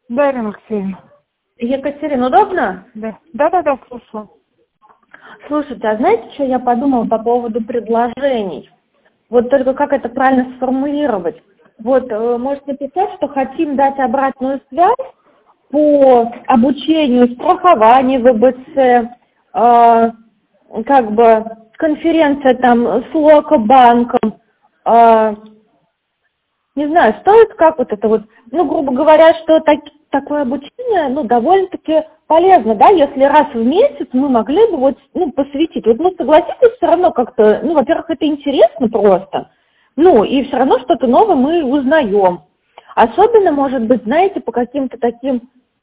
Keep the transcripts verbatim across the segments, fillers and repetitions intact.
Да, Ирина Алексеевна. Екатерина, удобно? Да. Да, да, да, слушаю. Слушайте, а знаете, что я подумала по поводу предложений? Вот только как это правильно сформулировать? Вот, э, можете написать, что хотим дать обратную связь по обучению, страхованию ВБЦ, э, как бы конференция там с Локобанком, э, не знаю, стоит как вот это вот, ну, грубо говоря, что так, такое обучение, ну, довольно-таки полезно, да, если раз в месяц мы могли бы вот, ну, посвятить. Вот, ну, согласитесь, все равно как-то, ну, во-первых, это интересно просто, ну, и все равно что-то новое мы узнаем. Особенно, может быть, знаете, по каким-то таким,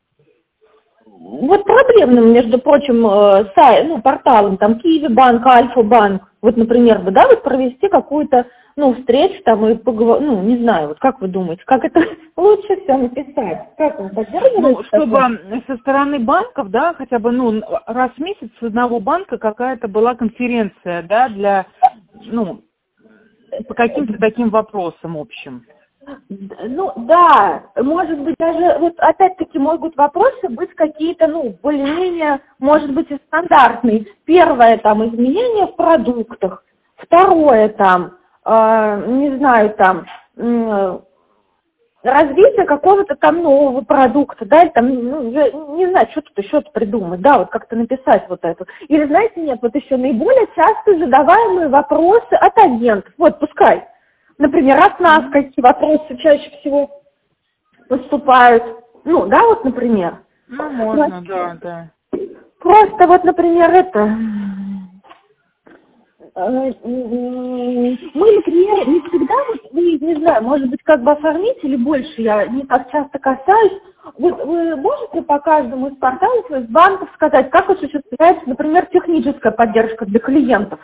вот проблемным, между прочим, э, сай, ну, порталам, там, Киевбанк, Альфа-банк, вот, например, бы, да, вот провести какую-то, ну, встречу там и поговорить, ну, не знаю, вот как вы думаете, как это лучше все написать? Как вы поддерживаете? Ну, чтобы такое? со стороны банков, да, хотя бы, ну, раз в месяц с одного банка какая-то была конференция, да, для, ну, по каким-то таким вопросам общим. Ну, да, может быть, даже, вот опять-таки могут вопросы быть какие-то, ну, более-менее, может быть, и стандартные. Первое, там, изменения в продуктах. Второе, там, э, не знаю, там, э, развитие какого-то там нового продукта, да, или там, ну, я не знаю, что тут еще придумать, да, вот как-то написать вот это. Или, знаете, нет, вот еще наиболее часто задаваемые вопросы от агентов. Вот, пускай. Например, от нас какие вопросы чаще всего поступают. Ну, да, вот, например. Ну, можно, да, да. Просто вот, например, это... Мы, например, не всегда, вот, вы, не знаю, может быть, как бы оформить или больше, я не так часто касаюсь. Вот вы можете по каждому из порталов, из банков сказать, как осуществляется, например, техническая поддержка для клиентов?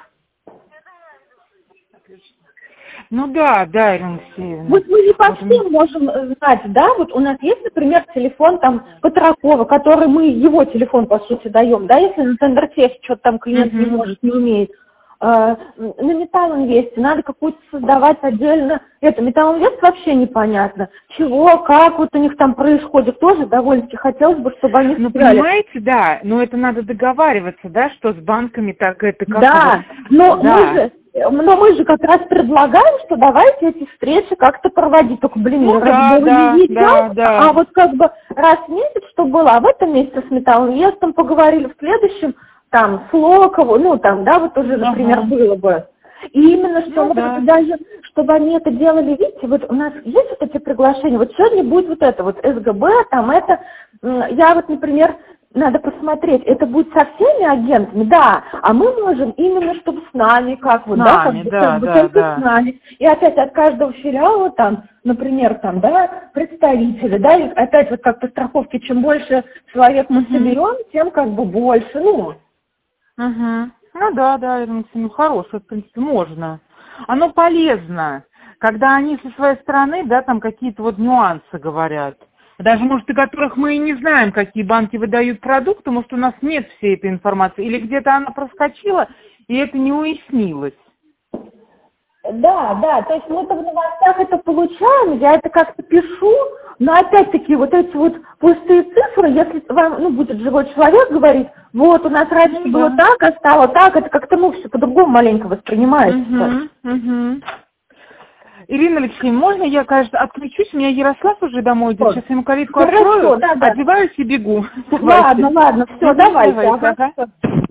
Ну да, да, Ирина Алексеевна. Вот мы не по всем можем знать, да, вот у нас есть, например, телефон там Патракова, который мы, его телефон, по сути, даем, да, если на Тендертехе что-то там клиент не может, не умеет. А, на Металлинвесте надо какую-то создавать отдельно, это, Металлинвест вообще непонятно, чего, как вот у них там происходит, тоже довольно-таки хотелось бы, чтобы они... Ну, сказали. понимаете, да, но это надо договариваться, да, что с банками так это как... Да, но да. мы же... Но мы же как раз предлагаем, что давайте эти встречи как-то проводить. Только, блин, ну, да, да, не да, да. а вот как бы раз в месяц, что было, а в этом месяце с Металлинвестом поговорили, в следующем там с Локово, ну там, да, вот уже, например, Ага. было бы. И именно что, Ну, может да. быть, даже, чтобы они это делали, видите, вот у нас есть вот эти приглашения, вот сегодня будет вот это, вот СГБ, там это, я вот, например, надо посмотреть, это будет со всеми агентами, да, а мы можем именно, чтобы с нами, как вот, С да, нами, как бы, да, как бы да, только да. с нами. И опять от каждого филиала там, например, там, да, представители, да, и опять вот как по страховке, чем больше человек мы Угу. соберем, тем как бы больше, ну. Угу. Ну да, да, Ирина Алексеевна, ну хорошее, в принципе, можно. Оно полезно, когда они со своей стороны, да, там какие-то вот нюансы говорят. Даже, может, о которых мы и не знаем, какие банки выдают продукты, может, у нас нет всей этой информации, или где-то она проскочила, и это не уяснилось. Да, да, то есть мы-то в новостях это получаем, я это как-то пишу, но опять-таки вот эти вот пустые цифры, если вам, ну, будет живой человек говорить, вот у нас раньше Ну, было да. так, а стало так, это как-то, ну, все по-другому маленько воспринимается. Угу, угу. Ирина Алексеевна, можно я, кажется, отключусь? У меня Ярослав уже домой идет. Вот. Сейчас ему калитку Хорошо, открою, да, да. одеваюсь и бегу. Ладно, ладно, все, Угу, давайте. давайте, Ага. ага.